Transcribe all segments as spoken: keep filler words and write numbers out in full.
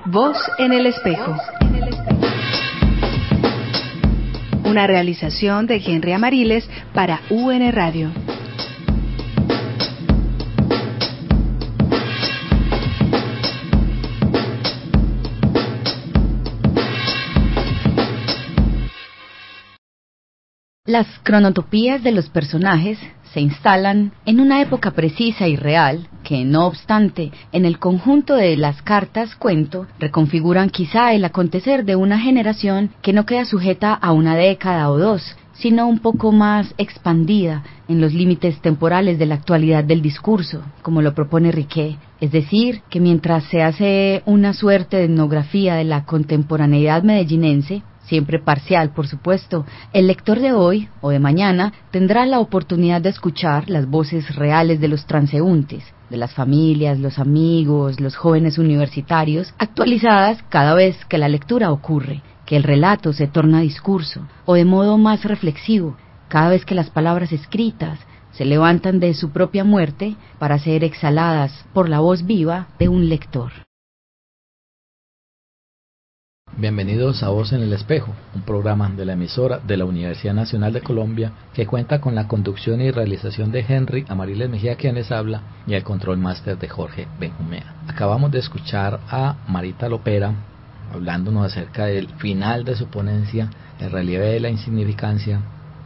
Voz en el espejo. Una realización de Henry Amariles para U N Radio. Las cronotopías de los personajes se instalan en una época precisa y real que, no obstante, en el conjunto de las cartas cuento, reconfiguran quizá el acontecer de una generación que no queda sujeta a una década o dos, sino un poco más expandida en los límites temporales de la actualidad del discurso, como lo propone Riquet. Es decir, que mientras se hace una suerte de etnografía de la contemporaneidad medellinense, siempre parcial, por supuesto, el lector de hoy o de mañana tendrá la oportunidad de escuchar las voces reales de los transeúntes, de las familias, los amigos, los jóvenes universitarios, actualizadas cada vez que la lectura ocurre, que el relato se torna discurso, o de modo más reflexivo, cada vez que las palabras escritas se levantan de su propia muerte para ser exhaladas por la voz viva de un lector. Bienvenidos a Voz en el Espejo, un programa de la emisora de la Universidad Nacional de Colombia que cuenta con la conducción y realización de Henry Amariles Mejía, quien les habla, y el control máster de Jorge Benjumea. Acabamos de escuchar a Marita Lopera hablándonos acerca del final de su ponencia, el relieve de la insignificancia,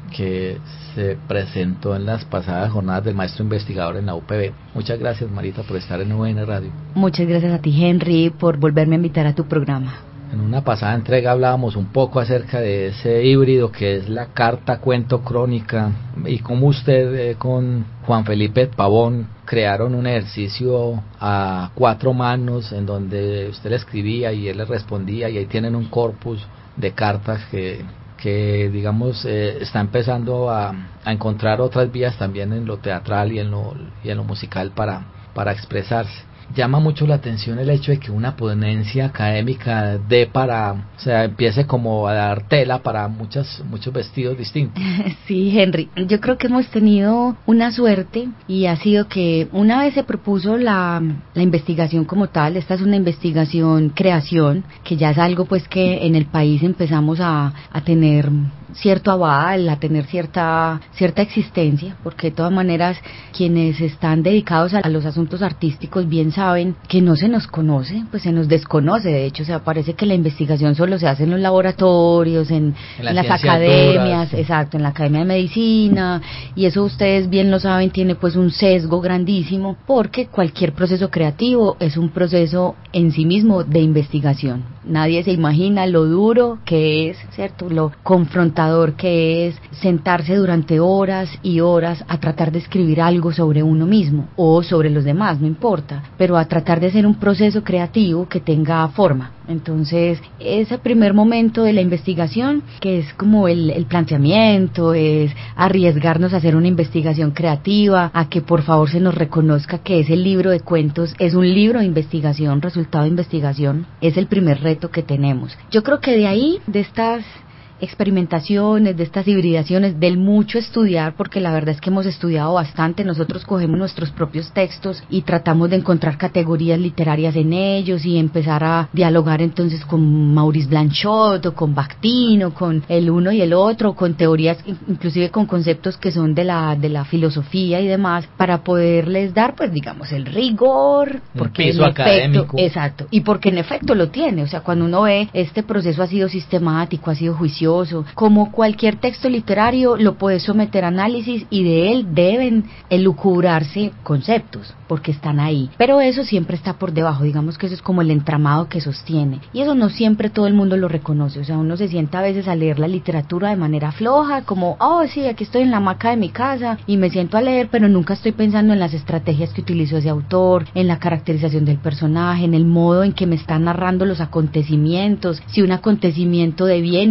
que se presentó en las pasadas jornadas del maestro investigador en la U P B. Muchas gracias, Marita, por estar en U N Radio. Muchas gracias a ti, Henry, por volverme a invitar a tu programa. En una pasada entrega hablábamos un poco acerca de ese híbrido que es la carta, cuento, crónica, y cómo usted eh, con Juan Felipe Pavón crearon un ejercicio a cuatro manos en donde usted le escribía y él le respondía, y ahí tienen un corpus de cartas que, que digamos eh, está empezando a, a encontrar otras vías también en lo teatral y en lo, y en lo musical para, para expresarse. Llama mucho la atención el hecho de que una ponencia académica dé para, o sea, empiece como a dar tela para muchas, muchos vestidos distintos. Sí, Henry, yo creo que hemos tenido una suerte y ha sido que una vez se propuso la, la investigación como tal. Esta es una investigación creación, que ya es algo pues que en el país empezamos a, a tener cierto aval, a tener cierta cierta existencia, porque de todas maneras quienes están dedicados a, a los asuntos artísticos bien saben que no se nos conoce, pues se nos desconoce. De hecho, o sea, parece que la investigación solo se hace en los laboratorios, en, en, la en las academias, duras. Exacto, en la Academia de Medicina, y eso ustedes bien lo saben, tiene pues un sesgo grandísimo, porque cualquier proceso creativo es un proceso en sí mismo de investigación. Nadie se imagina lo duro que es, ¿cierto?, lo confrontador que es sentarse durante horas y horas a tratar de escribir algo sobre uno mismo o sobre los demás, no importa, pero a tratar de hacer un proceso creativo que tenga forma. Entonces, ese primer momento de la investigación, que es como el, el planteamiento, es arriesgarnos a hacer una investigación creativa, a que por favor se nos reconozca que ese libro de cuentos es un libro de investigación, resultado de investigación, es el primer reto que tenemos. Yo creo que de ahí, de estas experimentaciones, de estas hibridaciones, del mucho estudiar, porque la verdad es que hemos estudiado bastante. Nosotros cogemos nuestros propios textos y tratamos de encontrar categorías literarias en ellos y empezar a dialogar entonces con Maurice Blanchot o con Bakhtin o con el uno y el otro, con teorías, inclusive con conceptos que son de la de la filosofía y demás, para poderles dar, pues digamos, el rigor, porque un piso en académico. Efecto, exacto, y porque en efecto lo tiene. O sea, cuando uno ve este proceso ha sido sistemático, ha sido juicioso. Como cualquier texto literario, lo puede someter a análisis y de él deben elucubrarse conceptos, porque están ahí. Pero eso siempre está por debajo, digamos que eso es como el entramado que sostiene. Y eso no siempre todo el mundo lo reconoce. O sea, uno se sienta a veces a leer la literatura de manera floja, como, oh sí, aquí estoy en la hamaca de mi casa y me siento a leer, pero nunca estoy pensando en las estrategias que utilizó ese autor, en la caracterización del personaje, en el modo en que me está narrando los acontecimientos, si un acontecimiento de bien o no de bien,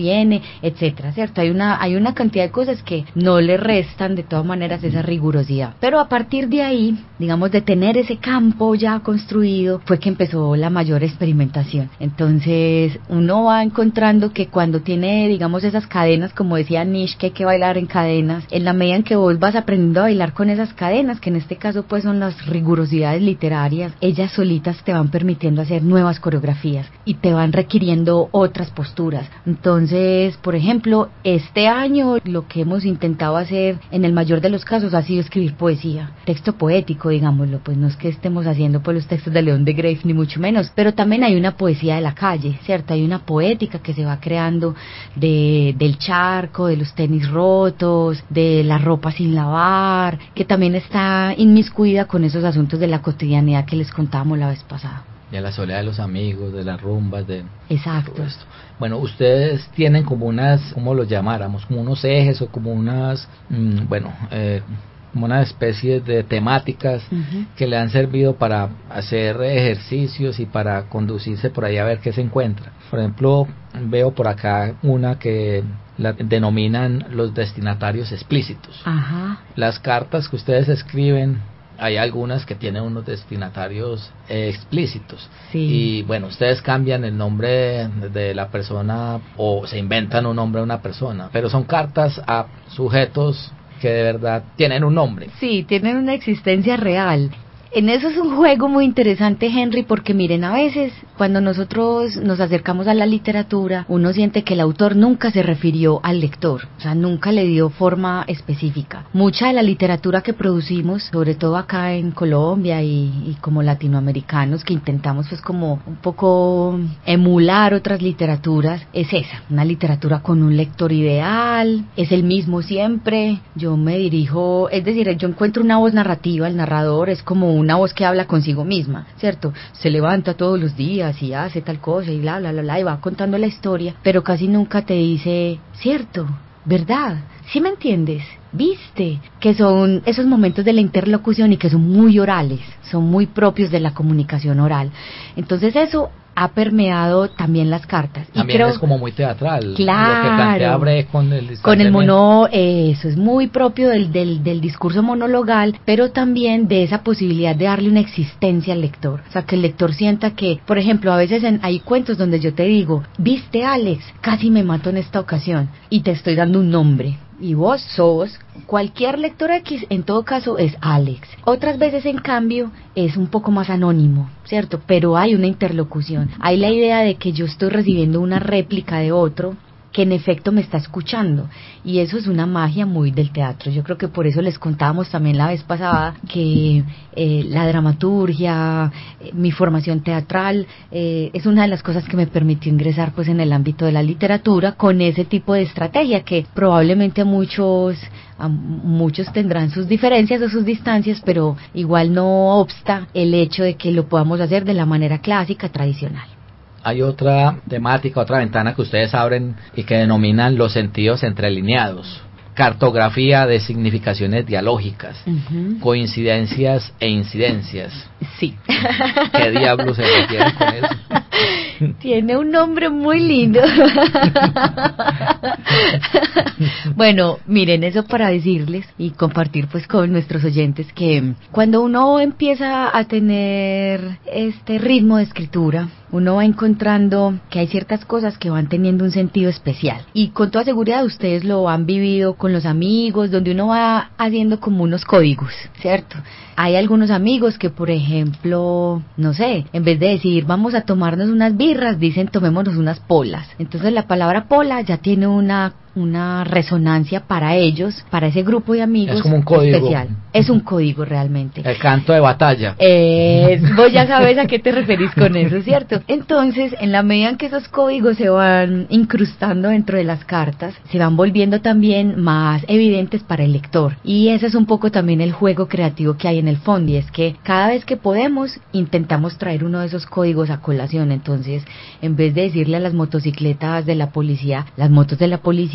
viene, etcétera, ¿cierto? Hay una, hay una cantidad de cosas que no le restan de todas maneras esa rigurosidad. Pero a partir de ahí, digamos, de tener ese campo ya construido, fue que empezó la mayor experimentación. Entonces, uno va encontrando que cuando tiene, digamos, esas cadenas, como decía Nish, que hay que bailar en cadenas, en la medida en que vos vas aprendiendo a bailar con esas cadenas, que en este caso pues son las rigurosidades literarias, ellas solitas te van permitiendo hacer nuevas coreografías y te van requiriendo otras posturas. Entonces, por ejemplo, este año lo que hemos intentado hacer en el mayor de los casos ha sido escribir poesía, texto poético, digámoslo, pues no es que estemos haciendo pues los textos de León de Greiff ni mucho menos, pero también hay una poesía de la calle, ¿cierto? Hay una poética que se va creando de, del charco, de los tenis rotos, de la ropa sin lavar, que también está inmiscuida con esos asuntos de la cotidianidad que les contábamos la vez pasada. De la soledad de los amigos, de las rumbas, de Exacto. todo esto. Bueno, ustedes tienen como unas, ¿cómo los llamáramos? Como unos ejes o como unas, mmm, bueno, eh, como una especie de temáticas uh-huh. que le han servido para hacer ejercicios y para conducirse por ahí a ver qué se encuentra. Por ejemplo, veo por acá una que la denominan los destinatarios explícitos. Ajá. Las cartas que ustedes escriben, hay algunas que tienen unos destinatarios eh, explícitos. Sí. Y bueno, ustedes cambian el nombre de, de la persona o se inventan un nombre de una persona, pero son cartas a sujetos que de verdad tienen un nombre. Sí, tienen una existencia real. En eso es un juego muy interesante, Henry, porque miren, a veces cuando nosotros nos acercamos a la literatura, uno siente que el autor nunca se refirió al lector, o sea, nunca le dio forma específica. Mucha de la literatura que producimos, sobre todo acá en Colombia y, y como latinoamericanos, que intentamos pues como un poco emular otras literaturas, es esa, una literatura con un lector ideal, es el mismo siempre. Yo me dirijo, es decir, yo encuentro una voz narrativa, el narrador es como una voz que habla consigo misma, ¿cierto? Se levanta todos los días y hace tal cosa y bla, bla, bla, bla, y va contando la historia, pero casi nunca te dice, cierto, verdad, ¿sí me entiendes? ¿Viste? Que son esos momentos de la interlocución y que son muy orales, son muy propios de la comunicación oral. Entonces eso ha permeado también las cartas. También y creo, es como muy teatral. Claro. Lo que plantea Brecht con el Con el mono, eh, eso es muy propio del, del, del discurso monologal, pero también de esa posibilidad de darle una existencia al lector. O sea, que el lector sienta que, por ejemplo, a veces en, hay cuentos donde yo te digo, ¿viste, Alex? Casi me mato en esta ocasión. Y te estoy dando un nombre. Y vos sos, cualquier lector X, en todo caso, es Alex. Otras veces, en cambio, es un poco más anónimo, ¿cierto? Pero hay una interlocución. Hay la idea de que yo estoy recibiendo una réplica de otro que en efecto me está escuchando, y eso es una magia muy del teatro. Yo creo que por eso les contábamos también la vez pasada que eh, la dramaturgia, eh, mi formación teatral, eh, es una de las cosas que me permitió ingresar pues en el ámbito de la literatura con ese tipo de estrategia que probablemente a muchos a muchos tendrán sus diferencias o sus distancias, pero igual no obsta el hecho de que lo podamos hacer de la manera clásica, tradicional. Hay otra temática, otra ventana que ustedes abren y que denominan los sentidos entrelineados. Cartografía de significaciones dialógicas, uh-huh. coincidencias e incidencias. Sí. ¿Qué diablos se refiere con eso? Tiene un nombre muy lindo. Bueno, miren, eso para decirles y compartir pues con nuestros oyentes que cuando uno empieza a tener este ritmo de escritura, uno va encontrando que hay ciertas cosas que van teniendo un sentido especial, y con toda seguridad ustedes lo han vivido con los amigos, donde uno va haciendo como unos códigos, ¿cierto? Hay algunos amigos que, por ejemplo, no sé, en vez de decir vamos a tomarnos unas birras, dicen tomémonos unas polas. Entonces la palabra pola ya tiene una una resonancia para ellos, para ese grupo de amigos. Es como un código especial. Es un código realmente. El canto de batalla. Eh, vos ya sabes a qué te referís con eso, ¿cierto? Entonces, en la medida en que esos códigos se van incrustando dentro de las cartas, se van volviendo también más evidentes para el lector. Y ese es un poco también el juego creativo que hay en el fondo, y es que cada vez que podemos, intentamos traer uno de esos códigos a colación. Entonces, en vez de decirle a las motocicletas de la policía, las motos de la policía,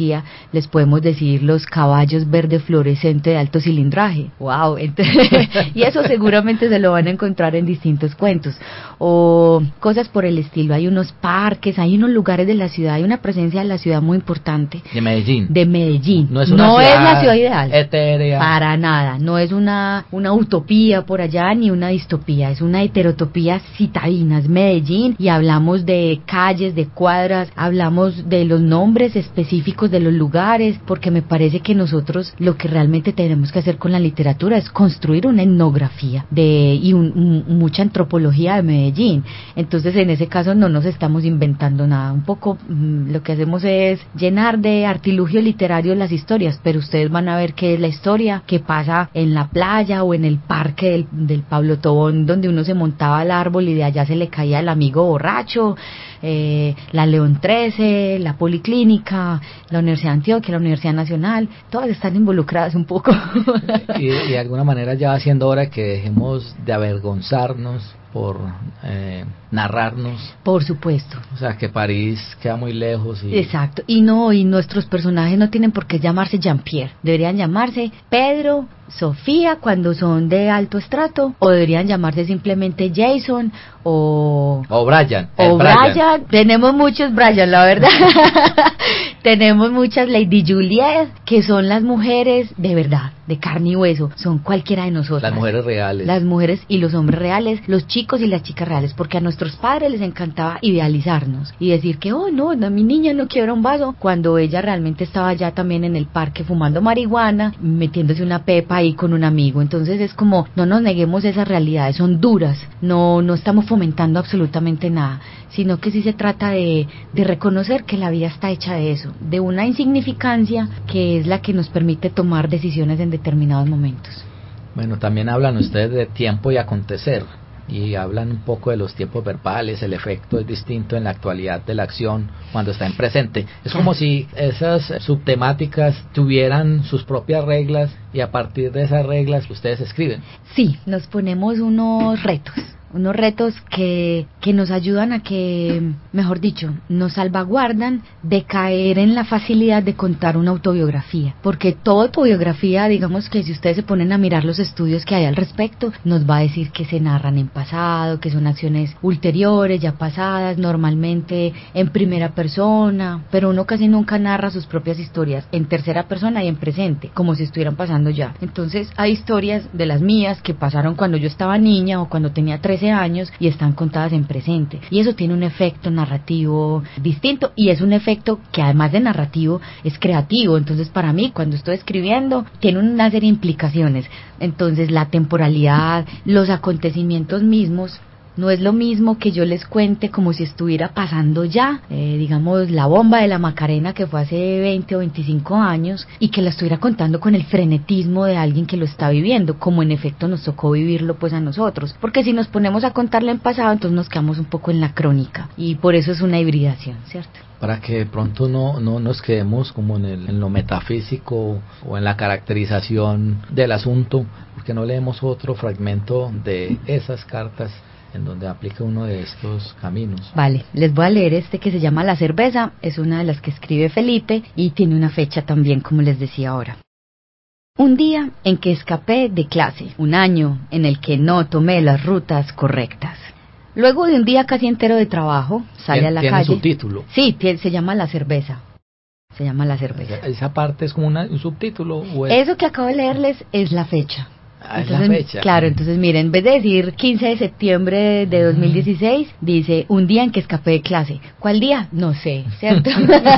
antropología, les podemos decir los caballos verde fluorescente de alto cilindraje. ¡Wow! Entonces, y eso seguramente se lo van a encontrar en distintos cuentos. O cosas por el estilo. Hay unos parques, hay unos lugares de la ciudad, hay una presencia de la ciudad muy importante. De Medellín. De Medellín. No es, una no ciudad es la ciudad ideal. Etérea. Para nada. No es una, una utopía por allá ni una distopía. Es una heterotopía citadina. Es Medellín y hablamos de calles, de cuadras, hablamos de los nombres específicos de los lugares, porque me parece que nosotros lo que realmente tenemos que hacer con la literatura es construir una etnografía de y un, un, mucha antropología de Medellín. Entonces, en ese caso no nos estamos inventando nada. Un poco mmm, lo que hacemos es llenar de artilugio literario las historias, pero ustedes van a ver qué es la historia que pasa en la playa o en el parque del, del Pablo Tobón, donde uno se montaba al árbol y de allá se le caía el amigo borracho. Eh, la León trece, la Policlínica, la Universidad de Antioquia, la Universidad Nacional, todas están involucradas un poco. y, y de alguna manera ya va siendo hora que dejemos de avergonzarnos por eh, narrarnos. Por supuesto. O sea, que París queda muy lejos. Y... Exacto. Y no, y nuestros personajes no tienen por qué llamarse Jean-Pierre. Deberían llamarse Pedro, Sofía cuando son de alto estrato, o deberían llamarse simplemente Jason o... O Brian. O Brian. Brian. Tenemos muchos Brian, la verdad. Tenemos muchas Lady Juliet, que son las mujeres de verdad, de carne y hueso. Son cualquiera de nosotros. Las mujeres reales. Las mujeres y los hombres reales, los chicos y las chicas reales, porque a nuestros padres les encantaba idealizarnos y decir que, oh, no, no mi niña no quiebra un vaso, cuando ella realmente estaba ya también en el parque fumando marihuana, metiéndose una pepa ahí con un amigo. Entonces es como, no nos neguemos esas realidades, son duras, no no estamos fomentando absolutamente nada, sino que sí se trata de, de reconocer que la vida está hecha de eso, de una insignificancia que es la que nos permite tomar decisiones en determinados momentos. Bueno, también hablan ustedes de tiempo y acontecer, y hablan un poco de los tiempos verbales, el efecto es distinto en la actualidad de la acción cuando está en presente. Es como si esas subtemáticas tuvieran sus propias reglas y a partir de esas reglas ustedes escriben. Sí, nos ponemos unos retos. Unos retos que, que nos ayudan a que, mejor dicho, nos salvaguardan de caer en la facilidad de contar una autobiografía. Porque toda autobiografía, digamos que si ustedes se ponen a mirar los estudios que hay al respecto, nos va a decir que se narran en pasado, que son acciones ulteriores, ya pasadas, normalmente en primera persona, pero uno casi nunca narra sus propias historias en tercera persona y en presente, como si estuvieran pasando ya. Entonces hay historias de las mías que pasaron cuando yo estaba niña o cuando tenía trece años y están contadas en presente, y eso tiene un efecto narrativo distinto, y es un efecto que además de narrativo es creativo. Entonces para mí, cuando estoy escribiendo, tiene una serie de implicaciones. Entonces la temporalidad, los acontecimientos mismos, no es lo mismo que yo les cuente como si estuviera pasando ya, eh, digamos, la bomba de la Macarena que fue hace veinte o veinticinco años, y que la estuviera contando con el frenetismo de alguien que lo está viviendo, como en efecto nos tocó vivirlo pues a nosotros. Porque si nos ponemos a contarla en pasado, entonces nos quedamos un poco en la crónica, y por eso es una hibridación, ¿cierto? Para que de pronto no, no nos quedemos como en, el, en lo metafísico o en la caracterización del asunto, porque no leemos otro fragmento de esas cartas en donde aplica uno de estos caminos. Vale, les voy a leer este que se llama La cerveza, es una de las que escribe Felipe y tiene una fecha también, como les decía ahora. Un día en que escapé de clase, un año en el que no tomé las rutas correctas. Luego de un día casi entero de trabajo, sale a la ¿Tiene calle. ¿Tiene subtítulo? Sí, se llama La cerveza. Se llama La cerveza. ¿Esa parte es como una, un subtítulo? ¿O es? Eso que acabo de leerles es la fecha. Ah, entonces, es la fecha. Claro, entonces miren, en vez de decir quince de septiembre de dos mil dieciséis, dice un día en que escapé de clase. ¿Cuál día? No sé, ¿cierto?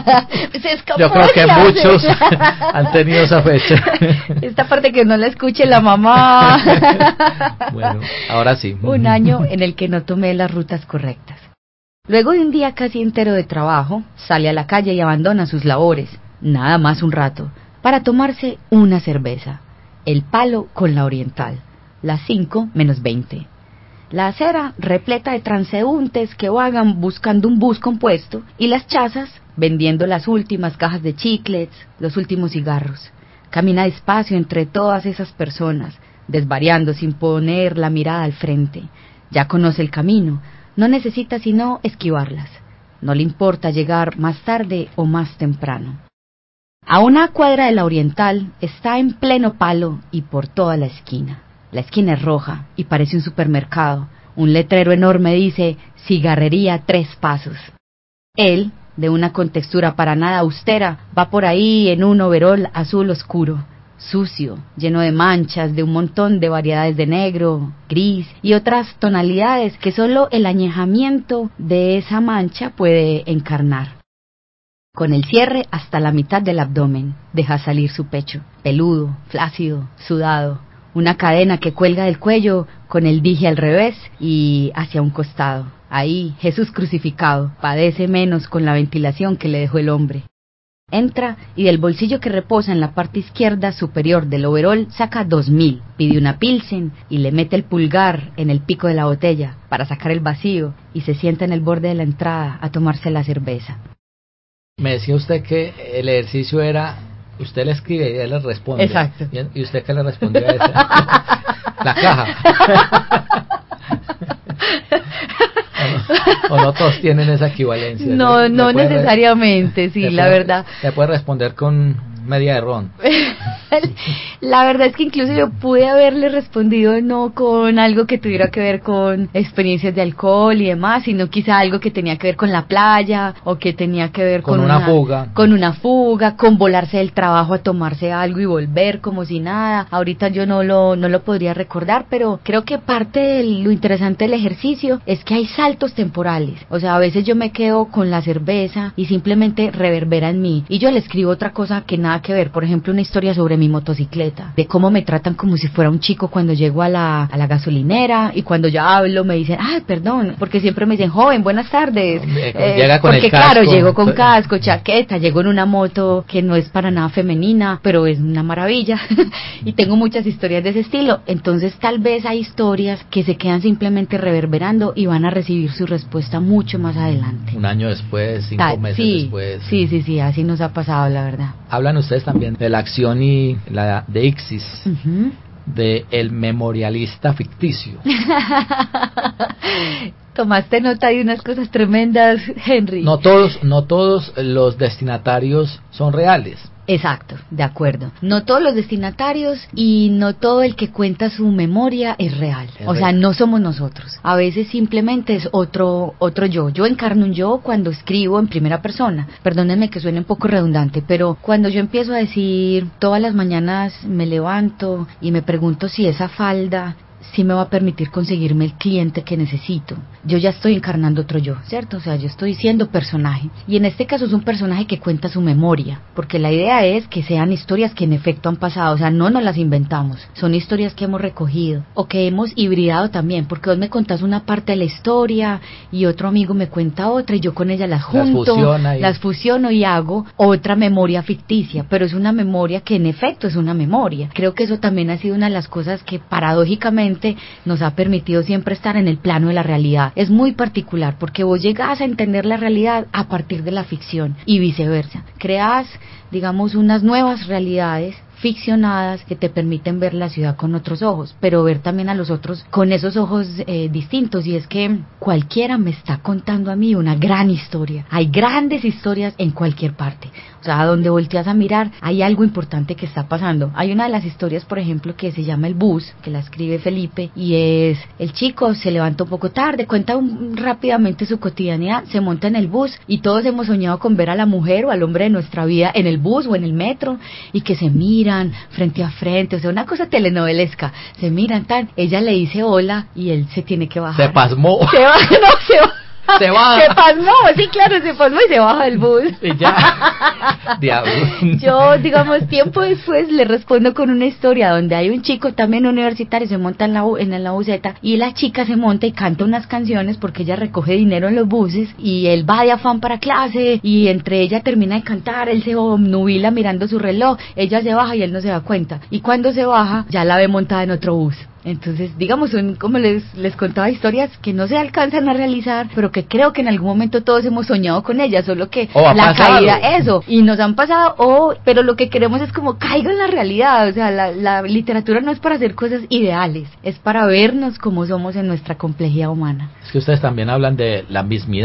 Se escapó Yo creo de que clase. muchos han tenido esa fecha. Esta parte que no la escuche la mamá. Bueno, ahora sí. Un año en el que no tomé las rutas correctas. Luego de un día casi entero de trabajo, sale a la calle y abandona sus labores, nada más un rato, para tomarse una cerveza. El Palo con la Oriental, las cinco menos veinte. La acera repleta de transeúntes que vagan buscando un bus compuesto, y las chazas vendiendo las últimas cajas de chiclets, los últimos cigarros. Camina despacio entre todas esas personas, desvariando sin poner la mirada al frente. Ya conoce el camino, no necesita sino esquivarlas. No le importa llegar más tarde o más temprano. A una cuadra de la Oriental está en pleno palo y por toda la esquina. La esquina es roja y parece un supermercado. Un letrero enorme dice, cigarrería tres pasos. Él, de una contextura para nada austera, va por ahí en un overol azul oscuro, sucio, lleno de manchas, de un montón de variedades de negro, gris y otras tonalidades que solo el añejamiento de esa mancha puede encarnar. Con el cierre hasta la mitad del abdomen, deja salir su pecho, peludo, flácido, sudado, una cadena que cuelga del cuello con el dije al revés y hacia un costado. Ahí, Jesús crucificado, padece menos con la ventilación que le dejó el hombre. Entra y del bolsillo que reposa en la parte izquierda superior del overol saca dos mil, pide una pilsen y le mete el pulgar en el pico de la botella para sacar el vacío y se sienta en el borde de la entrada a tomarse la cerveza. Me decía usted que el ejercicio era, usted le escribe y él le responde. Exacto. ¿Y usted qué le respondió a esa? La caja. O no todos tienen esa equivalencia. No, no puede, necesariamente, sí, la puede, verdad. Le puede responder con media de ron. La verdad es que incluso yo pude haberle respondido no con algo que tuviera que ver con experiencias de alcohol y demás, sino quizá algo que tenía que ver con la playa o que tenía que ver con, con una, una fuga, con una fuga, con volarse del trabajo a tomarse algo y volver como si nada. Ahorita yo no lo no lo podría recordar, pero creo que parte de lo interesante del ejercicio es que hay saltos temporales. O sea, a veces yo me quedo con la cerveza y simplemente reverbera en mí y yo le escribo otra cosa que nada que ver, por ejemplo, una historia sobre mi motocicleta, de cómo me tratan como si fuera un chico cuando llego a la, a la gasolinera y cuando ya hablo me dicen, ay, perdón, porque siempre me dicen, joven, buenas tardes, eh, llega con porque el casco, claro, llego con casco, chaqueta, llego en una moto que no es para nada femenina, pero es una maravilla y tengo muchas historias de ese estilo, entonces tal vez hay historias que se quedan simplemente reverberando y van a recibir su respuesta mucho más adelante. Un año después, cinco tal, meses sí, después. Sí, sí, sí, así nos ha pasado, la verdad. Hablan ustedes también de la acción y la de Ixis, uh-huh. de el memorialista ficticio. Tomaste nota de unas cosas tremendas, Henry. No todos, no todos los destinatarios son reales. Exacto, de acuerdo. No todos los destinatarios y no todo el que cuenta su memoria es real. Es o real. Sea, no somos nosotros. A veces simplemente es otro otro yo. Yo encarno un yo cuando escribo en primera persona. Perdónenme que suene un poco redundante, pero cuando yo empiezo a decir todas las mañanas me levanto y me pregunto si esa falda sí me va a permitir conseguirme el cliente que necesito. Yo ya estoy encarnando otro yo, ¿cierto? O sea, yo estoy siendo personaje. Y en este caso es un personaje que cuenta su memoria, porque la idea es que sean historias que en efecto han pasado, o sea, no nos las inventamos, son historias que hemos recogido, o que hemos hibridado también, porque vos me contás una parte de la historia, y otro amigo me cuenta otra, y yo con ella las junto, las, y... las fusiono y hago otra memoria ficticia, pero es una memoria que en efecto es una memoria. Creo que eso también ha sido una de las cosas que paradójicamente nos ha permitido siempre estar en el plano de la realidad. Es muy particular porque vos llegás a entender la realidad a partir de la ficción y viceversa. Creás, digamos, unas nuevas realidades ficcionadas que te permiten ver la ciudad con otros ojos, pero ver también a los otros con esos ojos eh, distintos, y es que cualquiera me está contando a mí una gran historia. Hay grandes historias en cualquier parte, o sea, a donde volteas a mirar hay algo importante que está pasando. Hay una de las historias, por ejemplo, que se llama El Bus, que la escribe Felipe, y es el chico se levanta un poco tarde, cuenta un, rápidamente su cotidianidad, se monta en el bus y todos hemos soñado con ver a la mujer o al hombre de nuestra vida en el bus o en el metro y que se mira frente a frente, o sea, una cosa telenovelesca, se miran tan, ella le dice hola y él se tiene que bajar. Se pasmó. Se va, no, se va. Se va. Se pasmó, sí, claro, se pasmó y se baja del bus. Y ya. Diablo. Yo, digamos, tiempo después le respondo con una historia donde hay un chico también universitario, se monta en la, en la buseta y la chica se monta y canta unas canciones porque ella recoge dinero en los buses y él va de afán para clase y entre ella termina de cantar, él se obnubila mirando su reloj, ella se baja y él no se da cuenta. Y cuando se baja, ya la ve montada en otro bus. Entonces, digamos, son como les les contaba historias que no se alcanzan a realizar, pero que creo que en algún momento todos hemos soñado con ellas, solo que oh, la caída, eso, y nos han pasado, oh, pero lo que queremos es como caiga en la realidad, o sea, la, la literatura no es para hacer cosas ideales, es para vernos como somos en nuestra complejidad humana. Es que ustedes también hablan de la mismidad.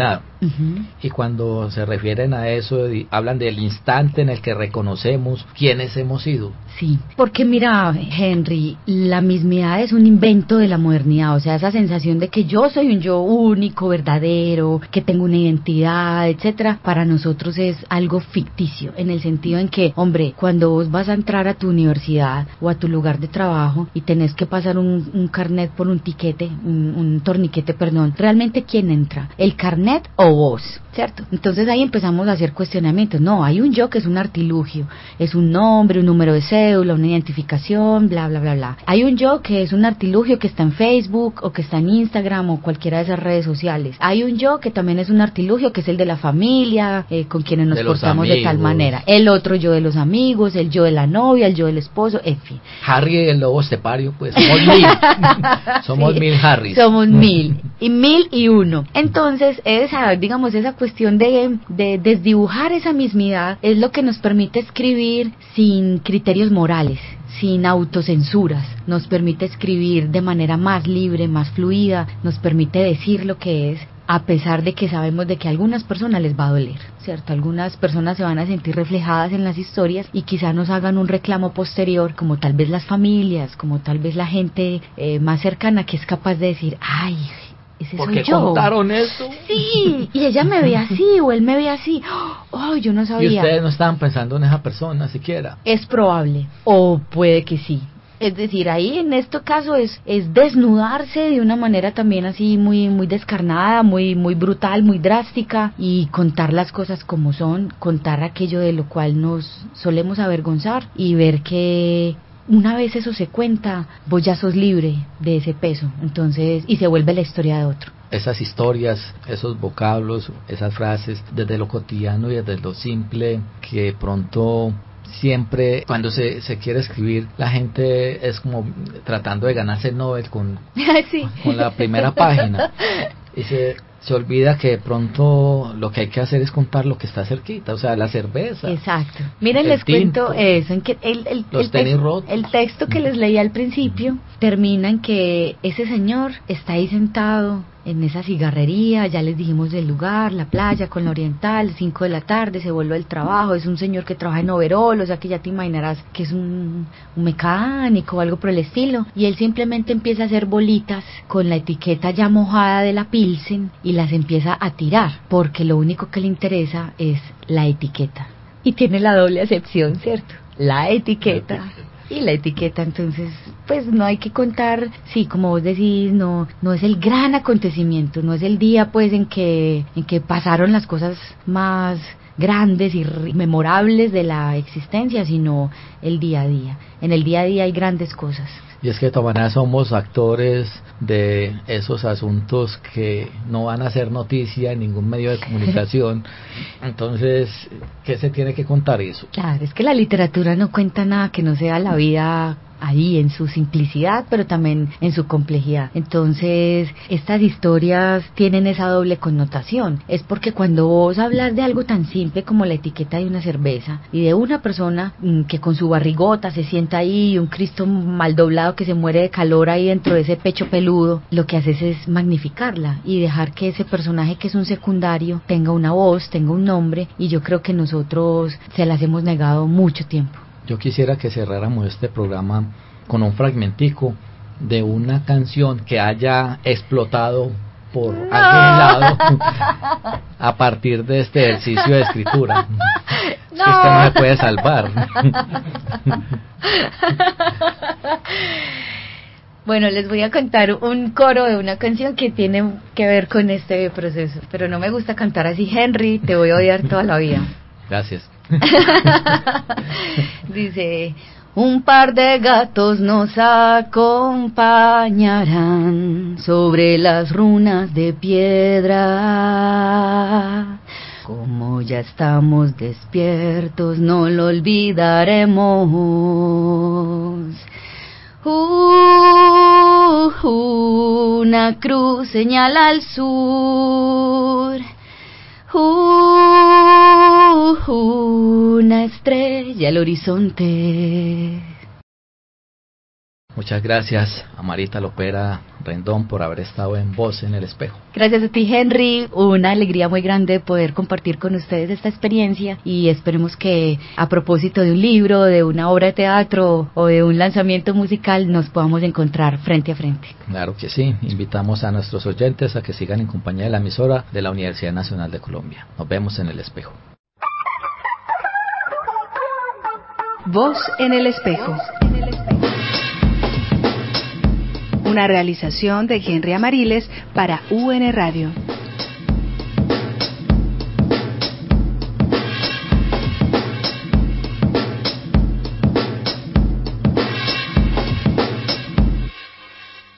Uh-huh. Y cuando se refieren a eso, hablan del instante en el que reconocemos quiénes hemos sido. Sí, porque mira, Henry, la mismidad es un invento de la modernidad, o sea, esa sensación de que yo soy un yo único, verdadero, que tengo una identidad, etcétera, para nosotros es algo ficticio, en el sentido en que, hombre, cuando vos vas a entrar a tu universidad o a tu lugar de trabajo y tenés que pasar un, un carnet por un tiquete, un, un torniquete, perdón, ¿realmente quién entra? ¿El carnet o vos? ¿Cierto? Entonces ahí empezamos a hacer cuestionamientos. No, hay un yo que es un artilugio, es un nombre, un número de cédula, una identificación, bla, bla, bla, bla. Hay un yo que es un artilugio que está en Facebook o que está en Instagram o cualquiera de esas redes sociales. Hay un yo que también es un artilugio que es el de la familia, eh, con quienes nos portamos de tal manera. El otro yo de los amigos, el yo de la novia, el yo del esposo, en fin. Harry el lobo estepario, pues somos mil. Somos sí, mil Harrys. Somos mil. Y mil y uno. Entonces, esa, digamos, esa cuestión de, de desdibujar esa mismidad es lo que nos permite escribir sin criterios morales, sin autocensuras, nos permite escribir de manera más libre, más fluida, nos permite decir lo que es, a pesar de que sabemos de que a algunas personas les va a doler, ¿cierto? Algunas personas se van a sentir reflejadas en las historias y quizá nos hagan un reclamo posterior, como tal vez las familias, como tal vez la gente eh, más cercana que es capaz de decir, ay, ese ¿por soy qué yo? contaron esto? Sí, y ella me ve así, o él me ve así. Oh, yo no sabía. Y ustedes no estaban pensando en esa persona siquiera. Es probable, o puede que sí. Es decir, ahí en este caso es, es desnudarse de una manera también así muy, muy descarnada, muy, muy brutal, muy drástica, y contar las cosas como son, contar aquello de lo cual nos solemos avergonzar y ver que una vez eso se cuenta, vos ya sos libre de ese peso, entonces, y se vuelve la historia de otro. Esas historias, esos vocablos, esas frases, desde lo cotidiano y desde lo simple, que pronto siempre cuando se, se quiere escribir, la gente es como tratando de ganarse el Nobel con, sí. con la primera página. Y se, se olvida que de pronto lo que hay que hacer es contar lo que está cerquita, o sea, la cerveza. Exacto. Miren, les tinto, cuento eso, en que el, el, los el, tenis tex, rotos. el texto que les leí al principio termina en que ese señor está ahí sentado en esa cigarrería, ya les dijimos del lugar, la playa con la Oriental, cinco de la tarde, se vuelve al trabajo, es un señor que trabaja en overol, o sea que ya te imaginarás que es un, un mecánico o algo por el estilo, y él simplemente empieza a hacer bolitas con la etiqueta ya mojada de la Pilsen y las empieza a tirar, porque lo único que le interesa es la etiqueta. Y tiene la doble acepción, ¿cierto? La etiqueta. Y la etiqueta, entonces, pues no hay que contar, sí, como vos decís, no no es el gran acontecimiento, no es el día pues en que en que pasaron las cosas más grandes y memorables de la existencia, sino el día a día. En el día a día hay grandes cosas. Y es que de todas maneras somos actores de esos asuntos que no van a ser noticia en ningún medio de comunicación. Entonces, ¿qué se tiene que contar eso? Claro, es que la literatura no cuenta nada que no sea la vida ahí en su simplicidad, pero también en su complejidad. Entonces, estas historias tienen esa doble connotación. Es porque cuando vos hablas de algo tan simple como la etiqueta de una cerveza y de una persona mmm, que con su barrigota se sienta ahí, un Cristo mal doblado que se muere de calor ahí dentro de ese pecho peludo, lo que haces es magnificarla y dejar que ese personaje que es un secundario tenga una voz, tenga un nombre, y yo creo que nosotros se las hemos negado mucho tiempo. Yo quisiera que cerráramos este programa con un fragmentico de una canción que haya explotado por no. algún lado a partir de este ejercicio de escritura. No. Es que esto no se puede salvar. Bueno, les voy a contar un coro de una canción que tiene que ver con este proceso, pero no me gusta cantar así. Henry, te voy a odiar toda la vida. Gracias. Dice: un par de gatos nos acompañarán sobre las runas de piedra. Como ya estamos despiertos, no lo olvidaremos. Uh, una cruz señala al sur. Uh, una estrella al horizonte. Muchas gracias a Marita Lopera Rendón por haber estado en Voz en el Espejo. Gracias a ti, Henry. Una alegría muy grande poder compartir con ustedes esta experiencia y esperemos que a propósito de un libro, de una obra de teatro o de un lanzamiento musical nos podamos encontrar frente a frente. Claro que sí. Invitamos a nuestros oyentes a que sigan en compañía de la emisora de la Universidad Nacional de Colombia. Nos vemos en el espejo. Voz en el Espejo. Una realización de Henry Amariles para U N Radio.